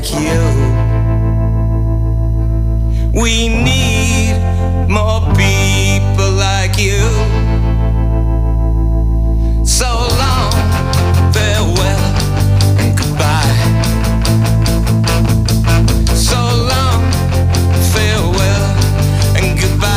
like you. We need more people like you. So long, farewell and goodbye. So long, farewell and goodbye.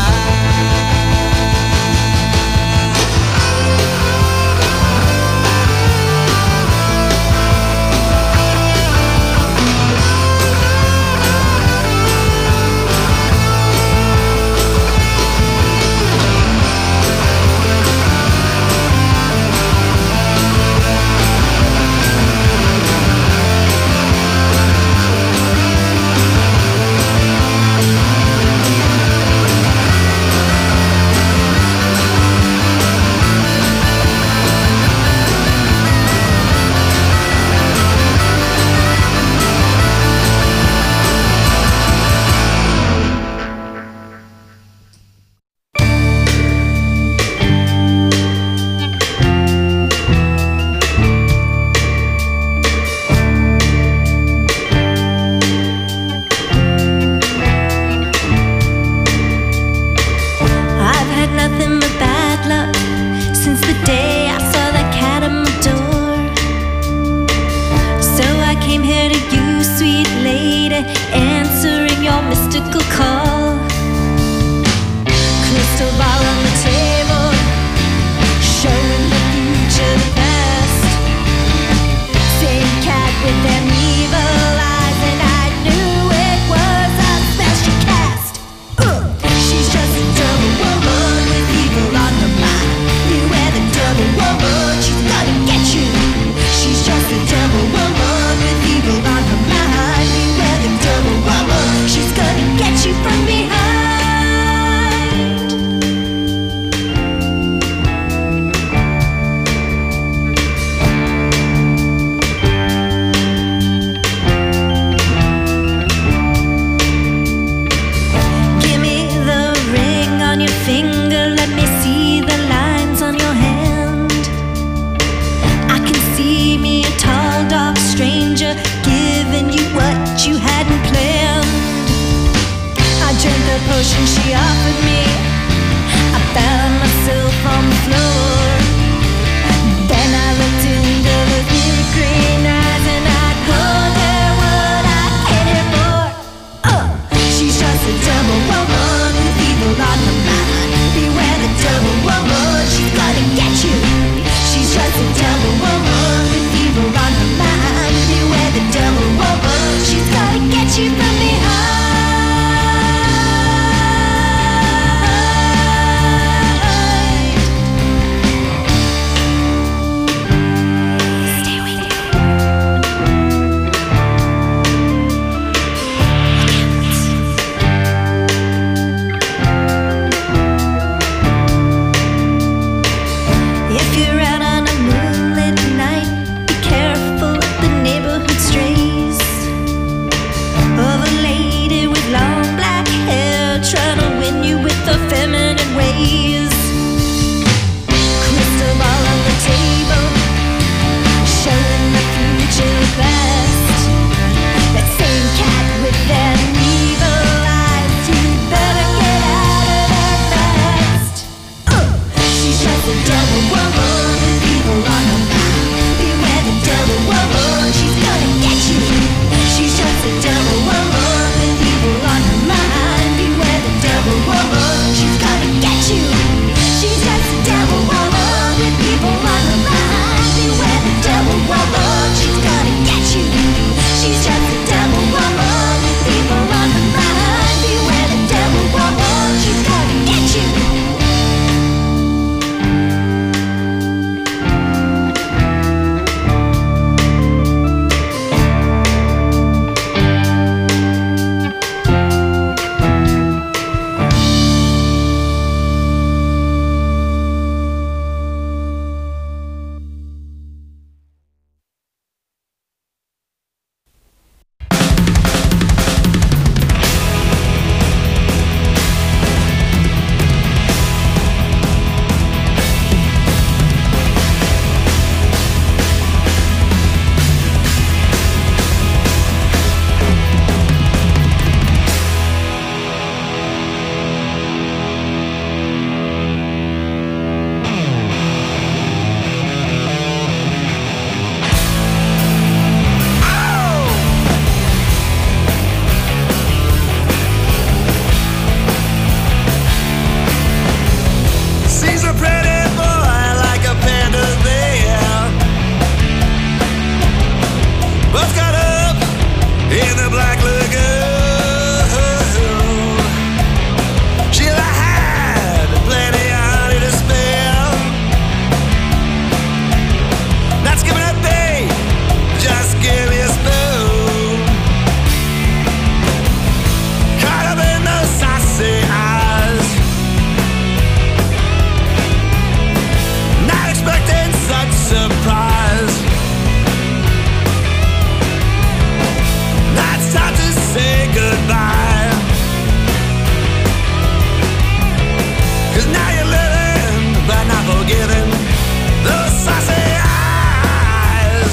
'Cause now you're living, but not forgiving those saucy eyes.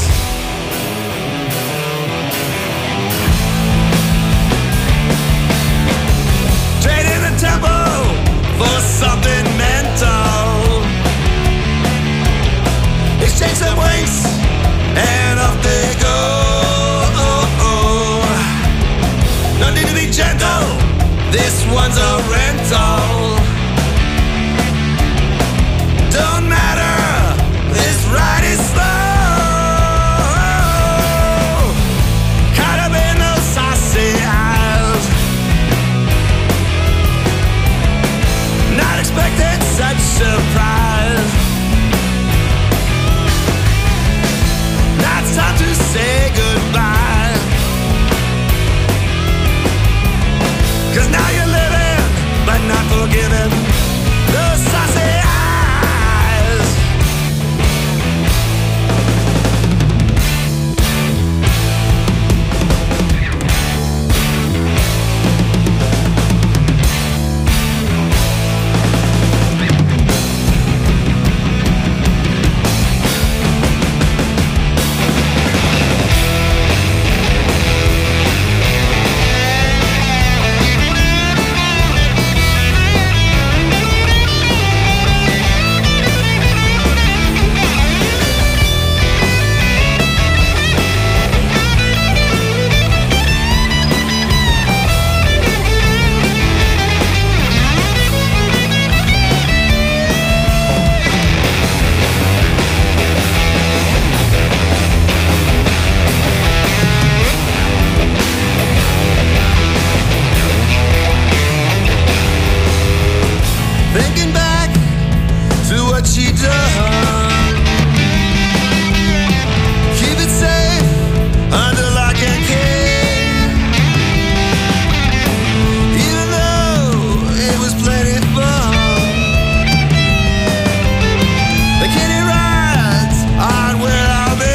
Trading the tempo for something mental. Exchange some winks and off they go. No need to be gentle, this one's a rental. Don't matter, this ride is slow. Caught up in those saucy eyes. Not expecting such surprise. Now it's time to say goodbye. 'Cause now you're living, but not forgiving those saucy eyes. Thinking back to what she done. Keep it safe under lock and key. Even though it was plenty fun. The kiddie rides on where I'll be.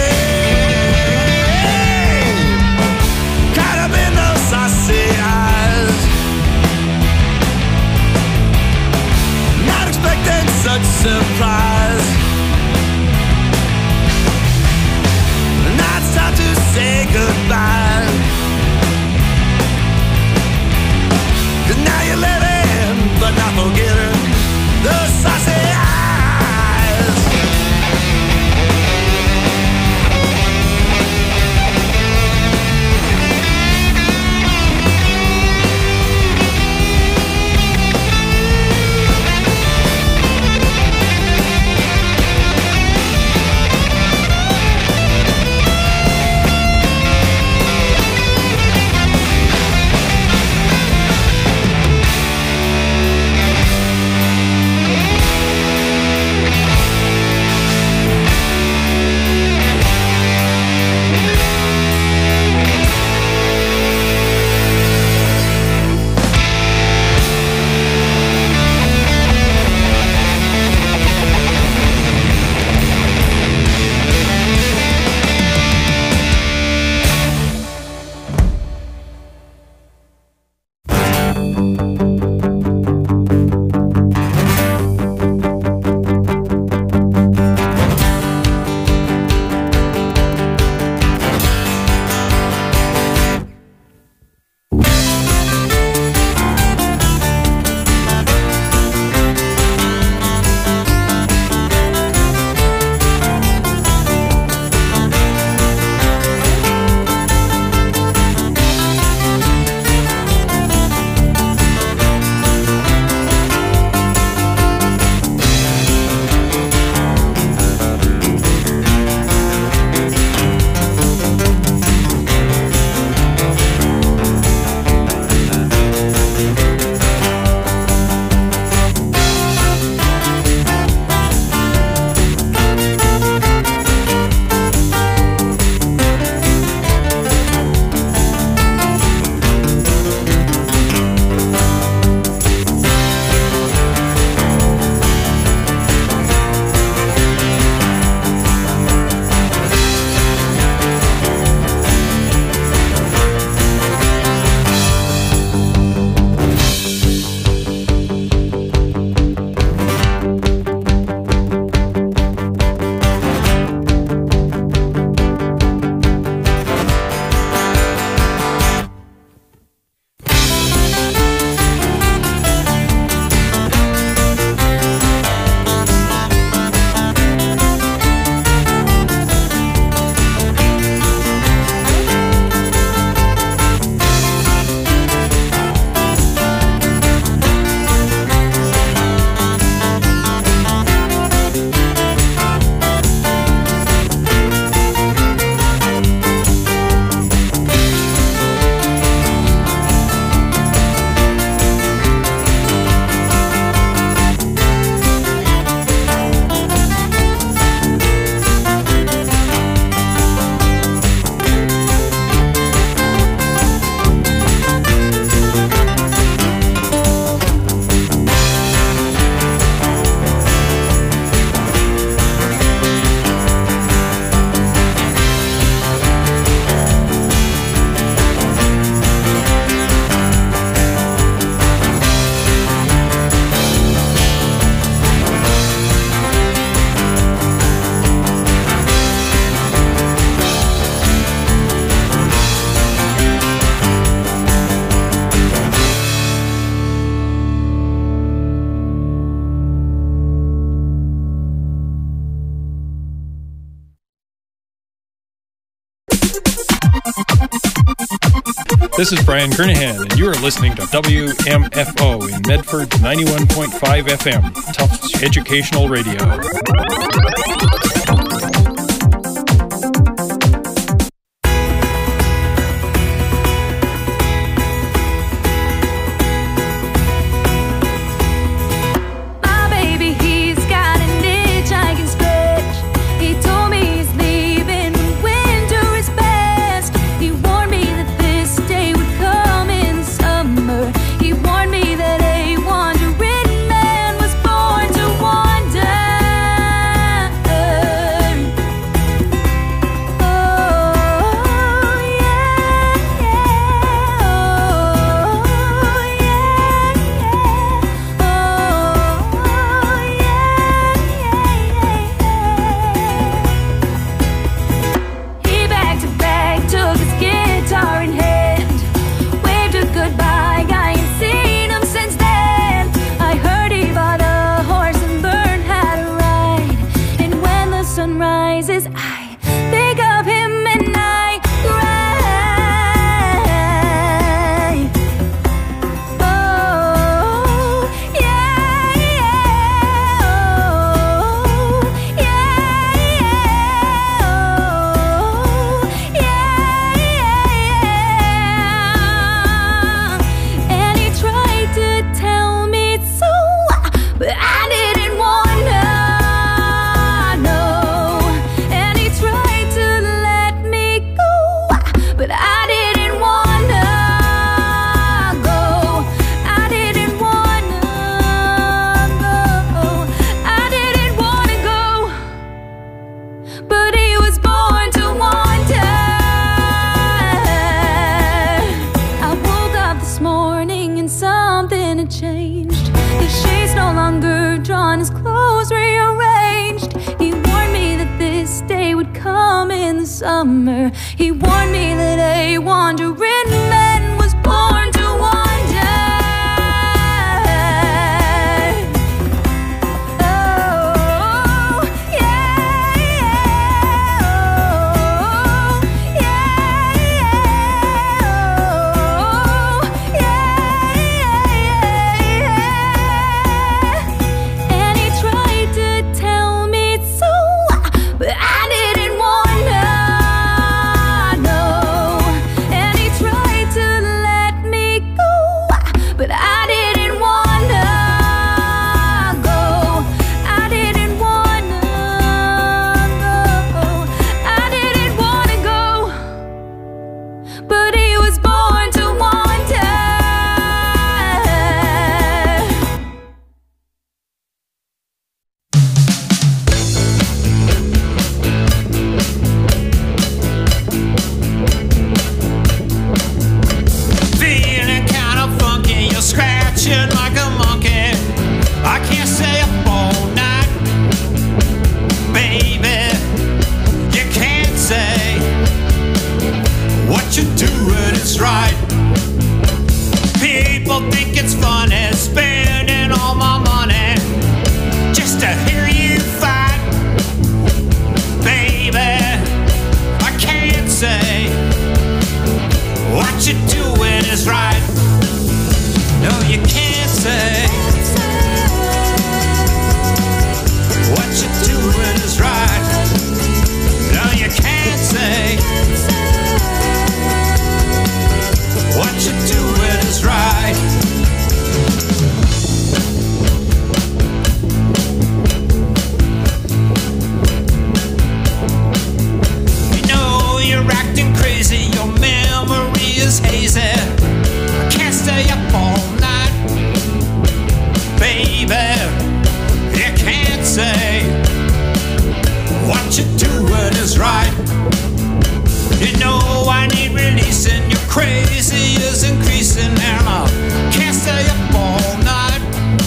Caught up in those saucy eyes. Not expecting such surprise. Now it's time to say goodbye. 'Cause now you're living, but not forgetting those saucy eyes. This is Brian Kernahan, and you are listening to WMFO in Medford 91.5 FM, Tufts Educational Radio. Summer, he warned me that a wandering man was born to wander. Oh, yeah, yeah, oh, yeah, yeah, oh, yeah, yeah. And he tried to tell me so, but I didn't want to. But I didn't wanna go. I didn't wanna go. I didn't wanna go. But he was born to wander. Feeling kind of funky, you're scratching like a monkey. I can't stay up all night, baby. You can't say what you're doing is right. People think it's funny spending all my money just to hear you fight, baby. I can't say what you're doing is right. No, you can't say what you're doing is right. No, you can't say what you're doing is right. You know you're acting crazy, your memory is hazy. I can't stay up all night, baby. You can't say what you're doing is right. You know I need releasing, your crazy is increasing, and I can't stay up all night,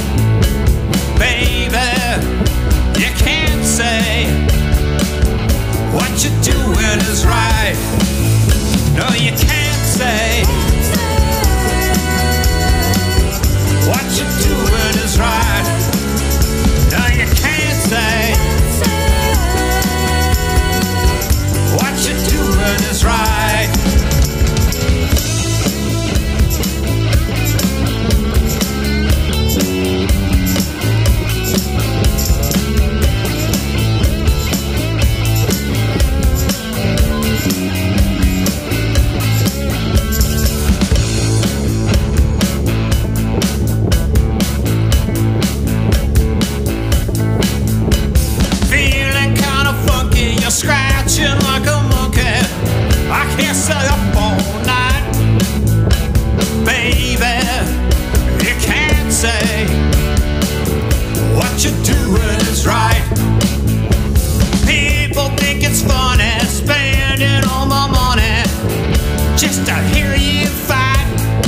baby. You can't say what you're doing is right. No, you can't say what you're doing is right. No, you can't say what just to hear you fight.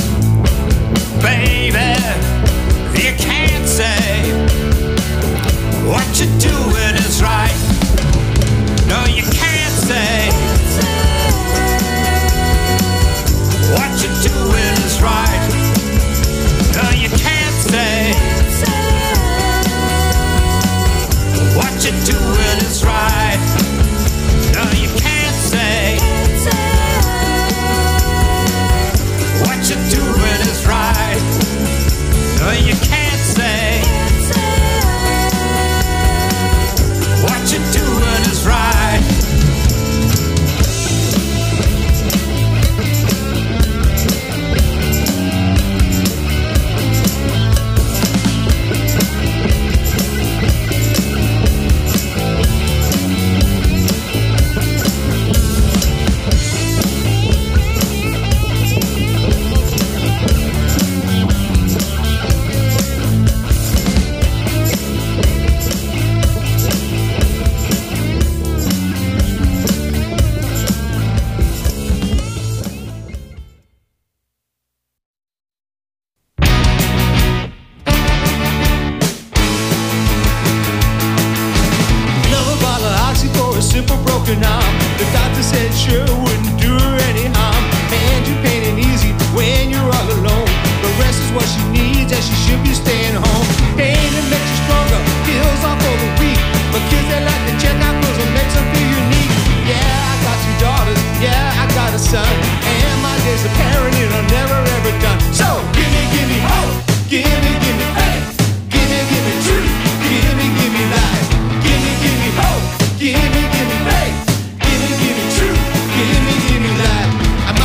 Baby, you can't say what you're doing is right. No, you can't say what you're doing is right. No, you can't say what you're doing is right. No, you can't say what you're doing is right. No, you can't say what you're doing is right.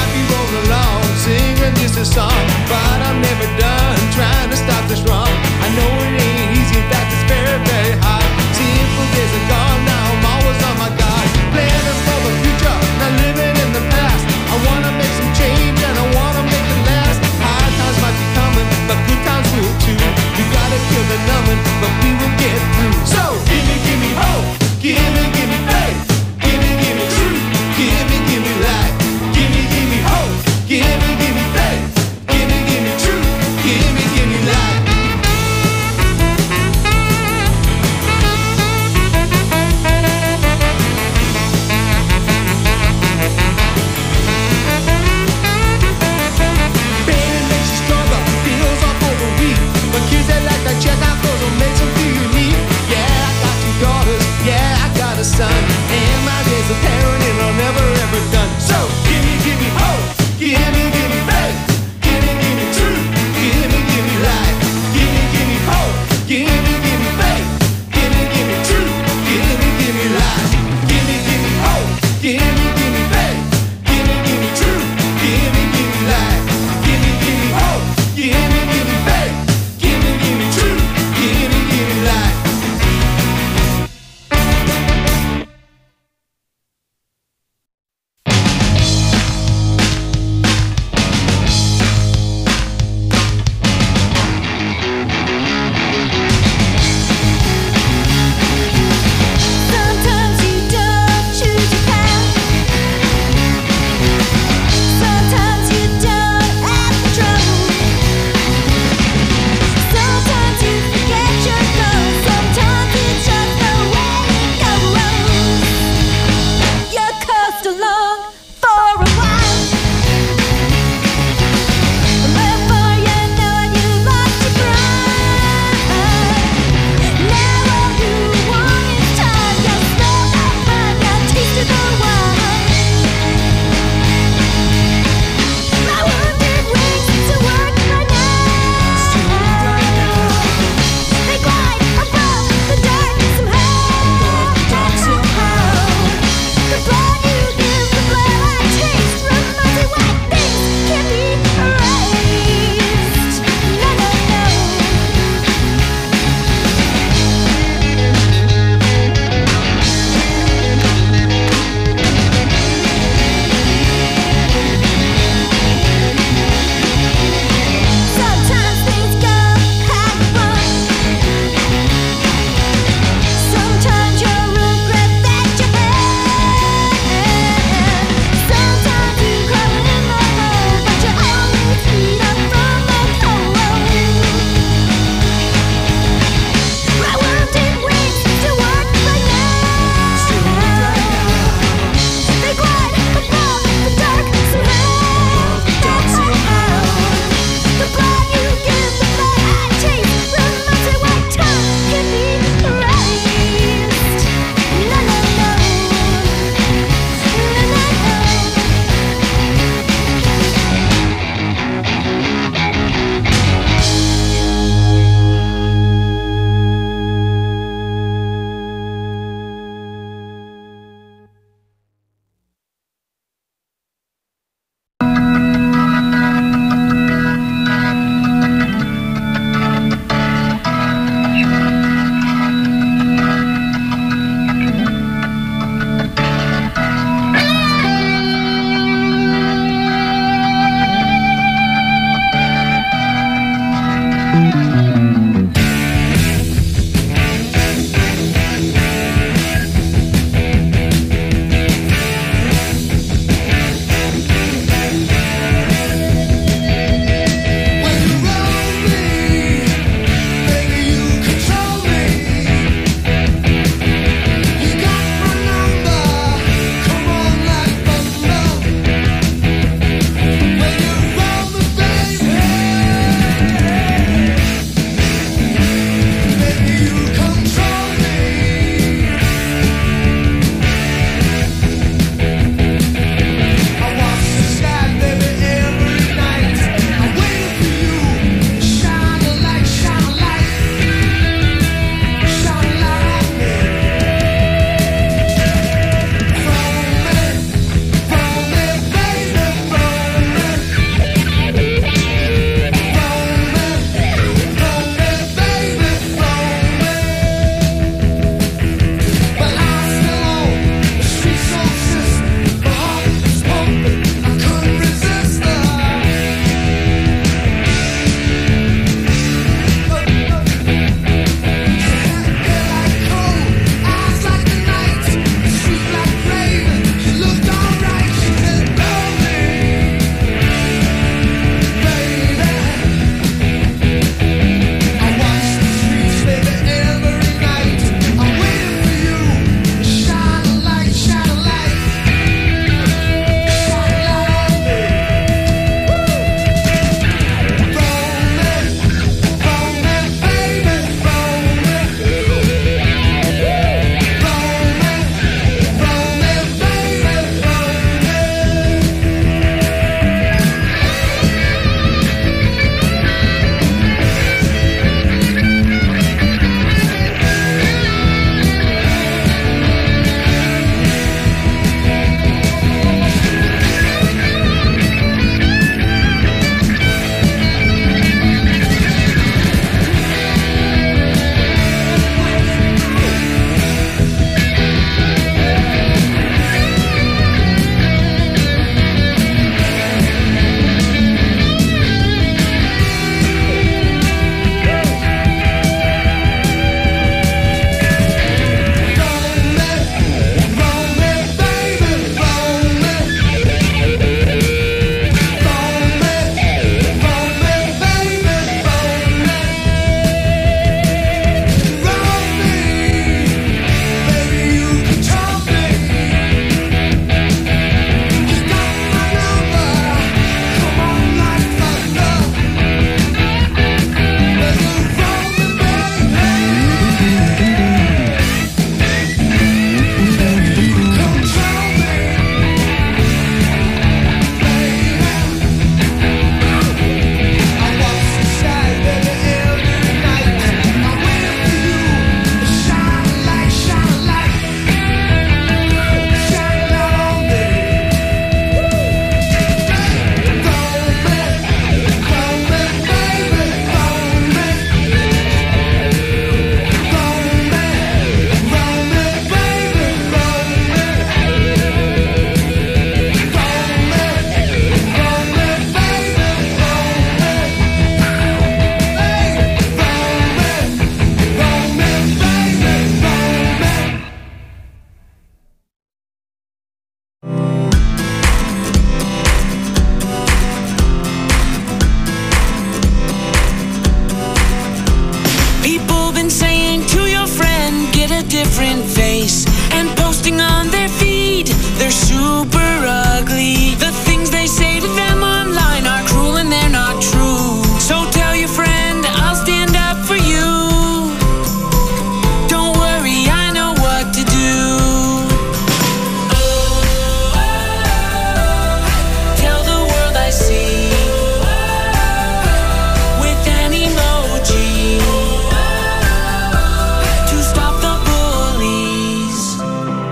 But I'm never done trying to stop this wrong. I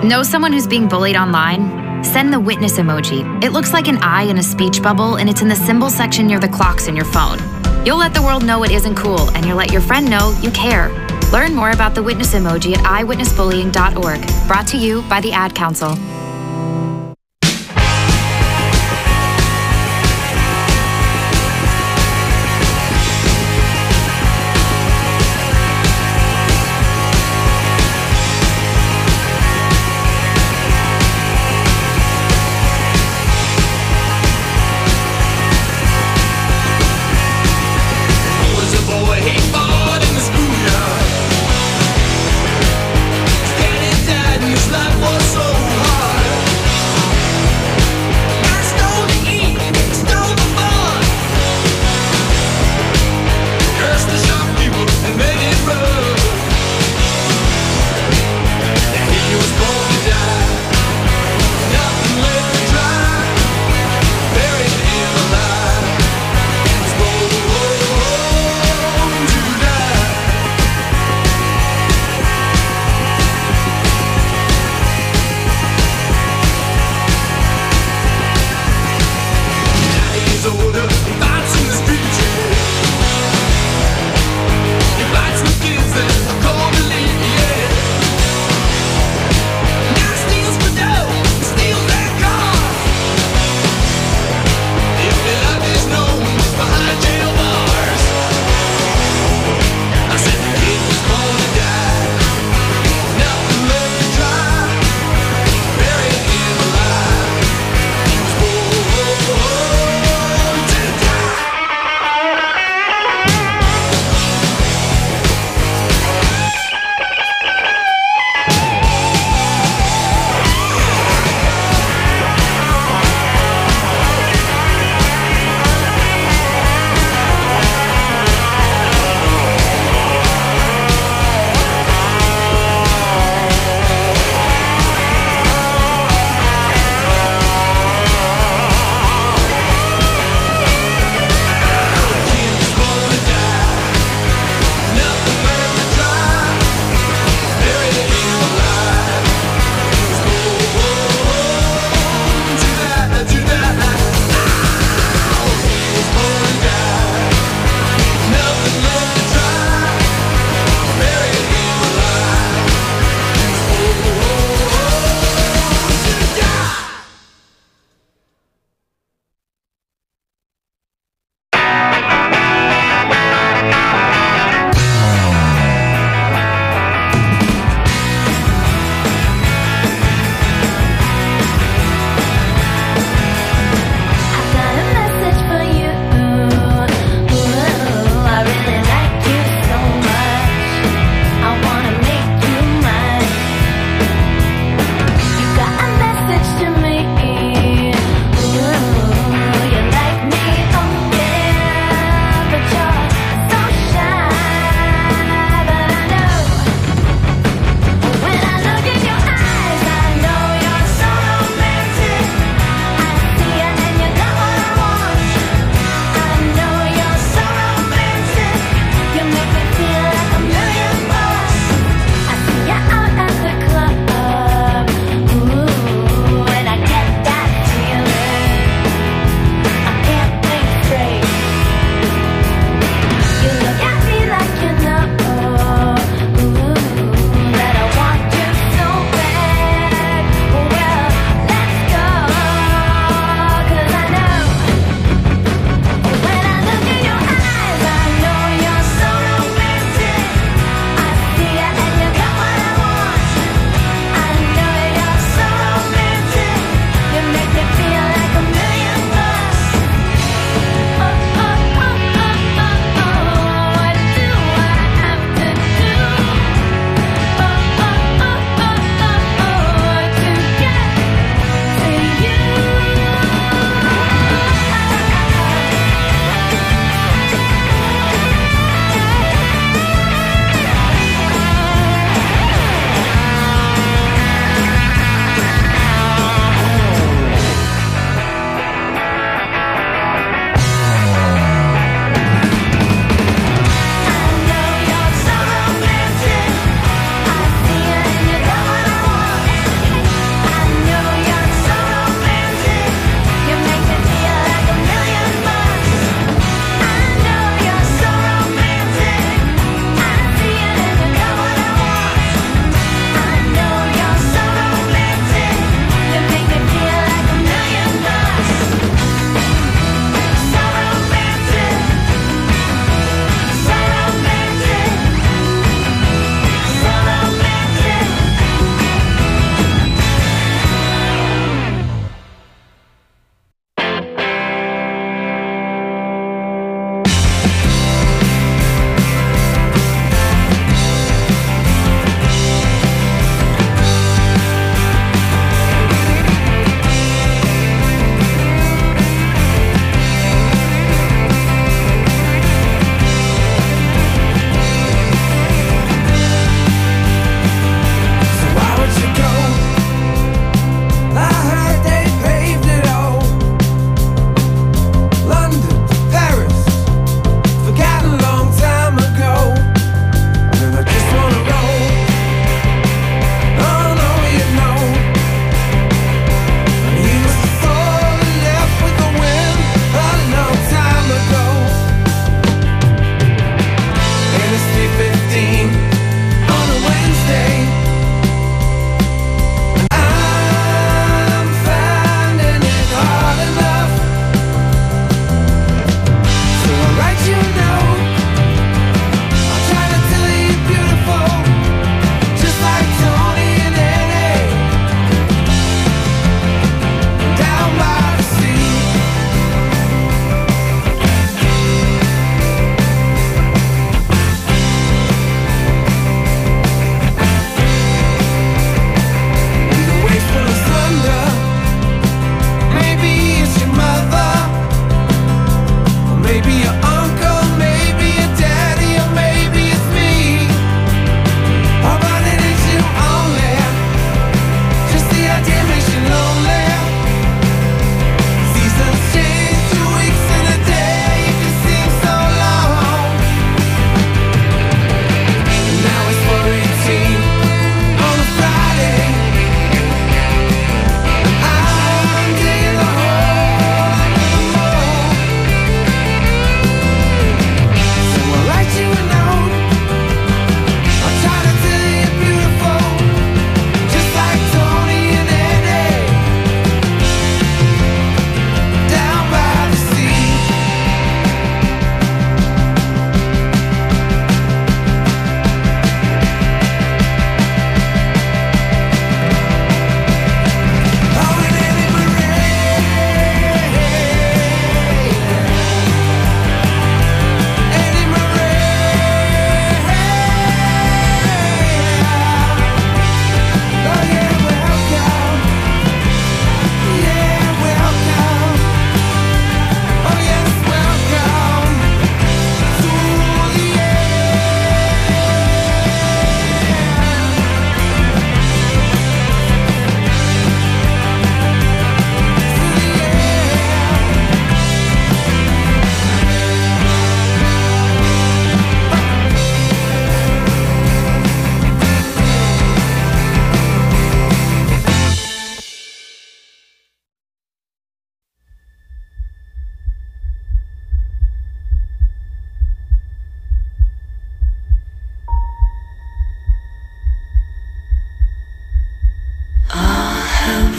Know someone who's being bullied online? Send the witness emoji. It looks like an eye in a speech bubble, and it's in the symbol section near the clocks in your phone. You'll let the world know it isn't cool, and you'll let your friend know you care. Learn more about the witness emoji at iwitnessbullying.org. Brought to you by the Ad Council. Life was so hard.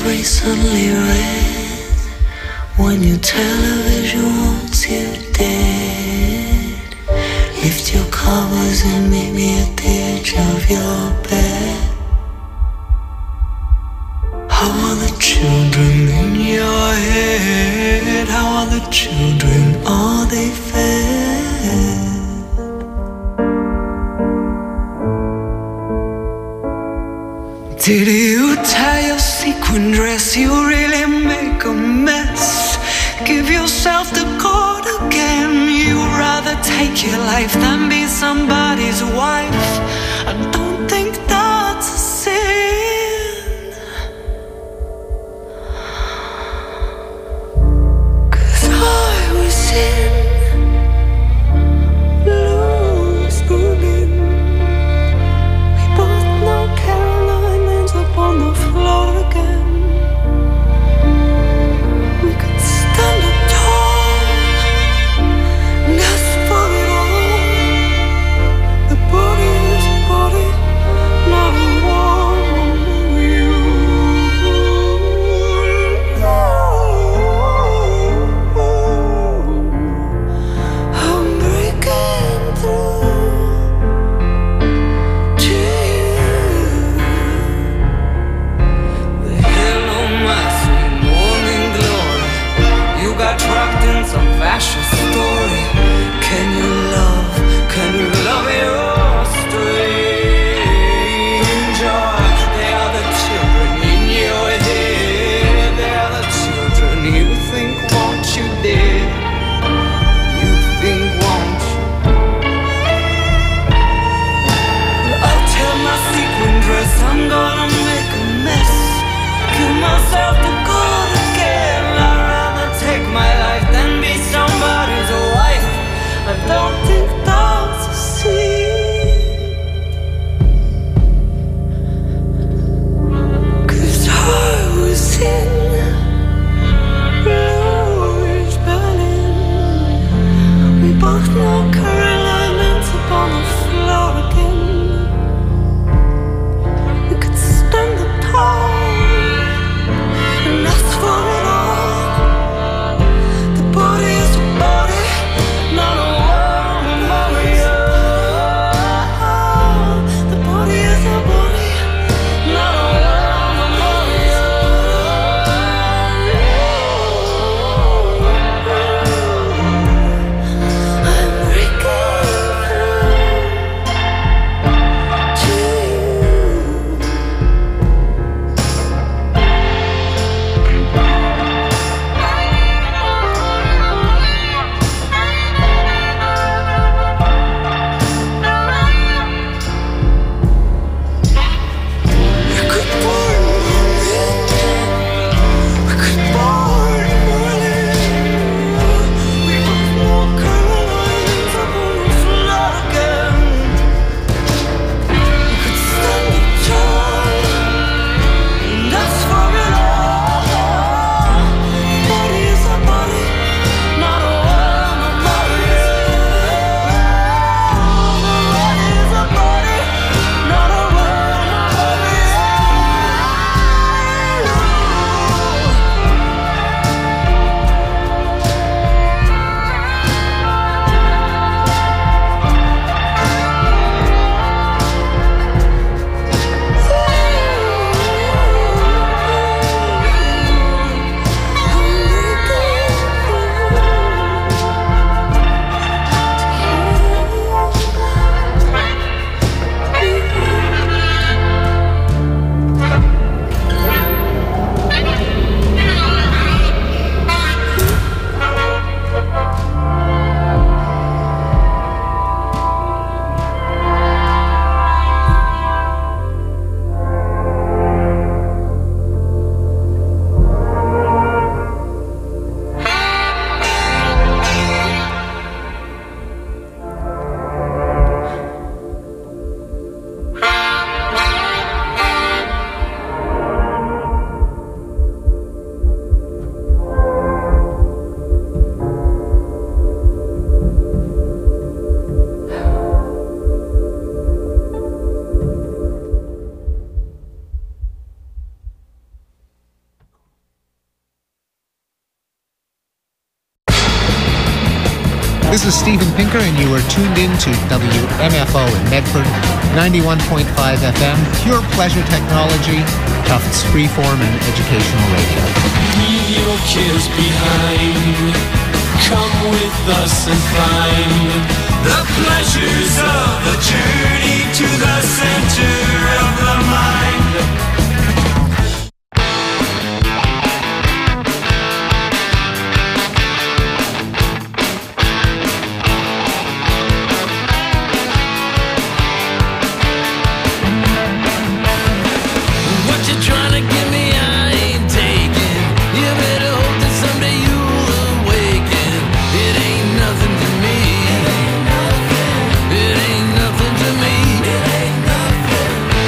recently read, when your television wants you dead, lift your covers and meet me at the edge of your bed. How are the children in your head? How are the children? Are they fed? Did you tie your sequin dress? You really make a mess. Give yourself the cord again. You'd rather take your life than be somebody's wife. I don't think that's a sin, 'cause I was in loose booting. We both know Caroline ends up on the floor again. We could stand up tall and ask for it all. The body is a body. This is Steven Pinker, and you are tuned in to WMFO in Medford, 91.5 FM, pure pleasure technology, Tufts freeform and educational radio. Leave your cares behind. Come with us and find the pleasures of a journey to the center of the mind. It ain't nothing to me.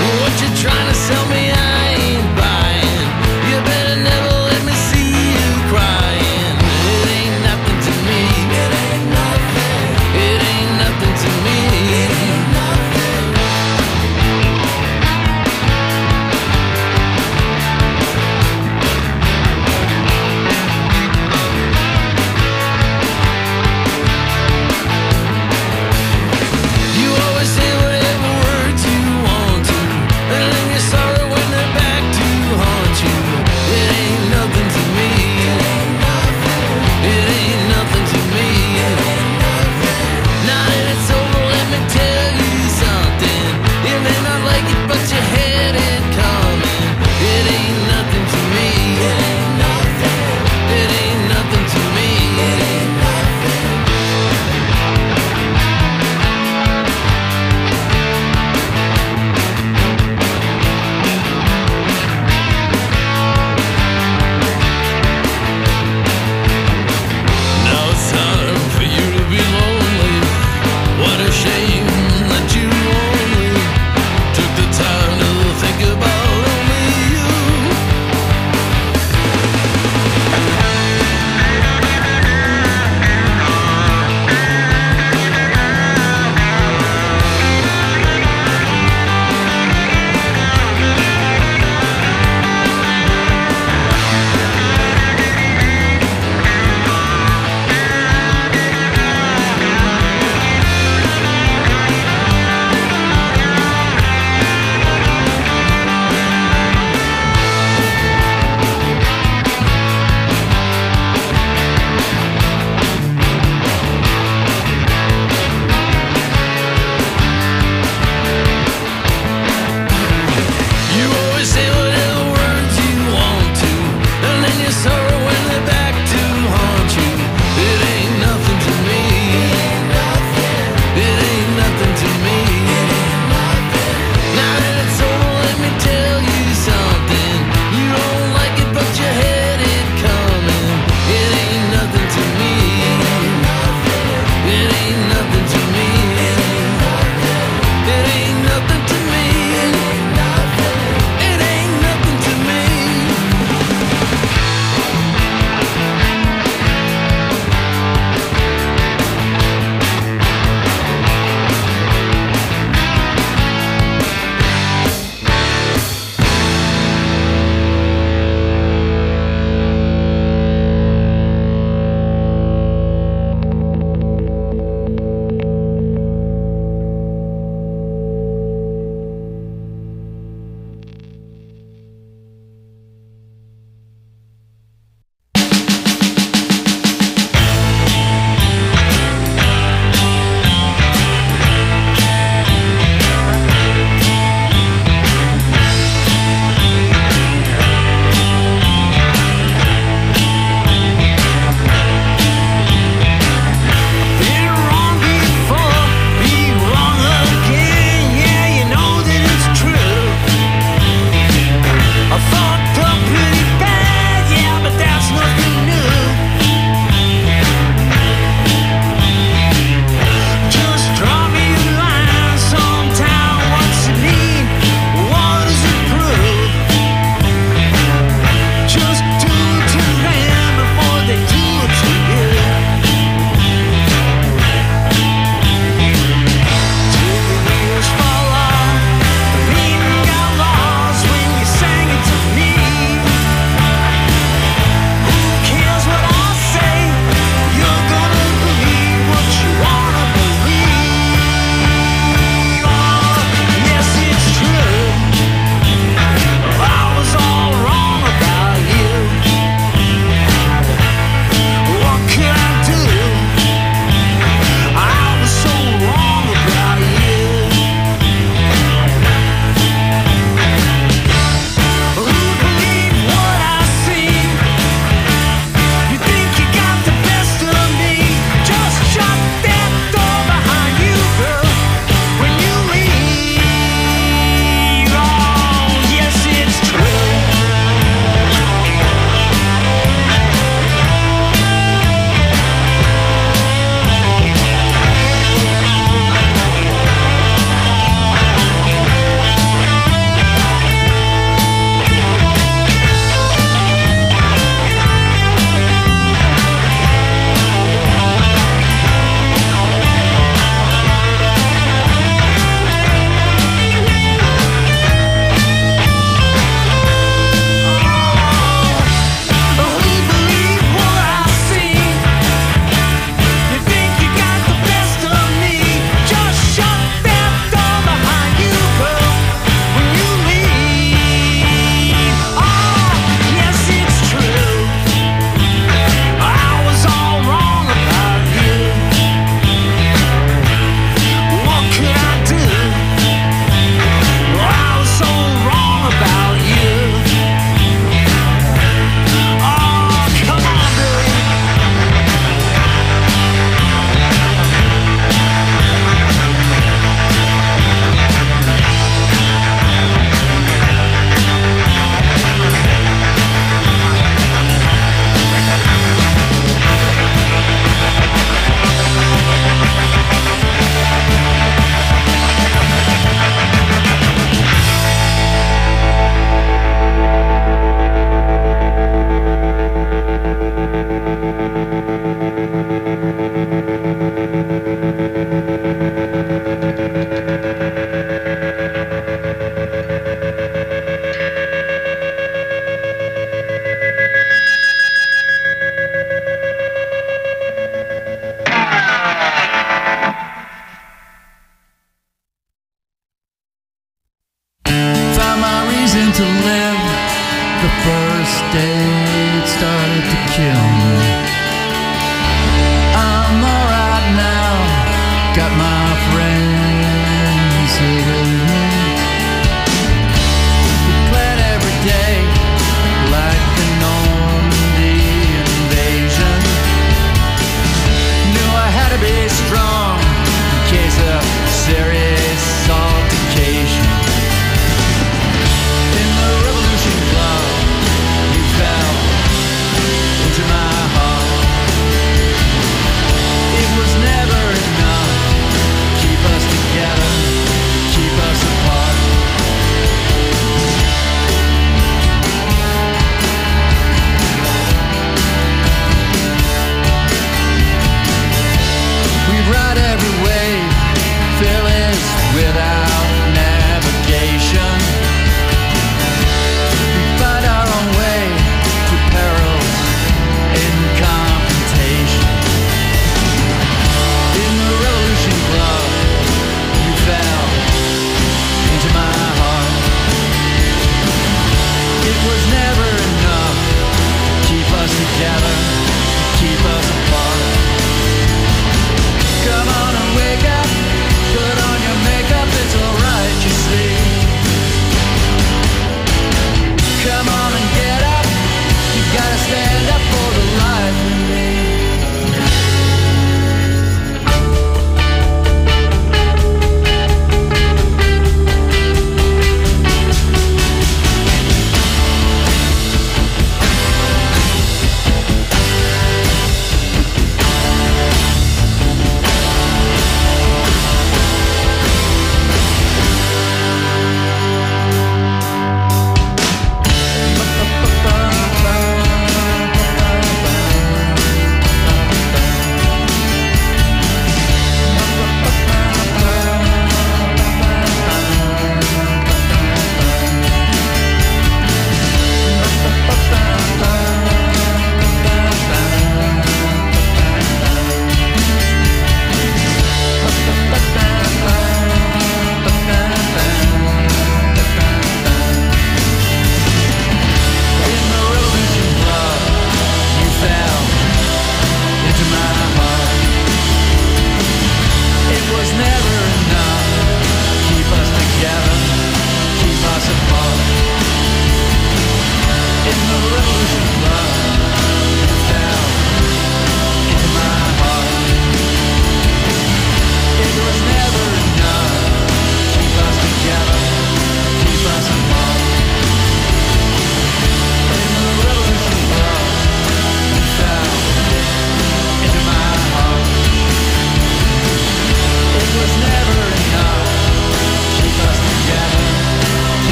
reason to live. The first day it started to kill me. I'm alright now, got my friends here with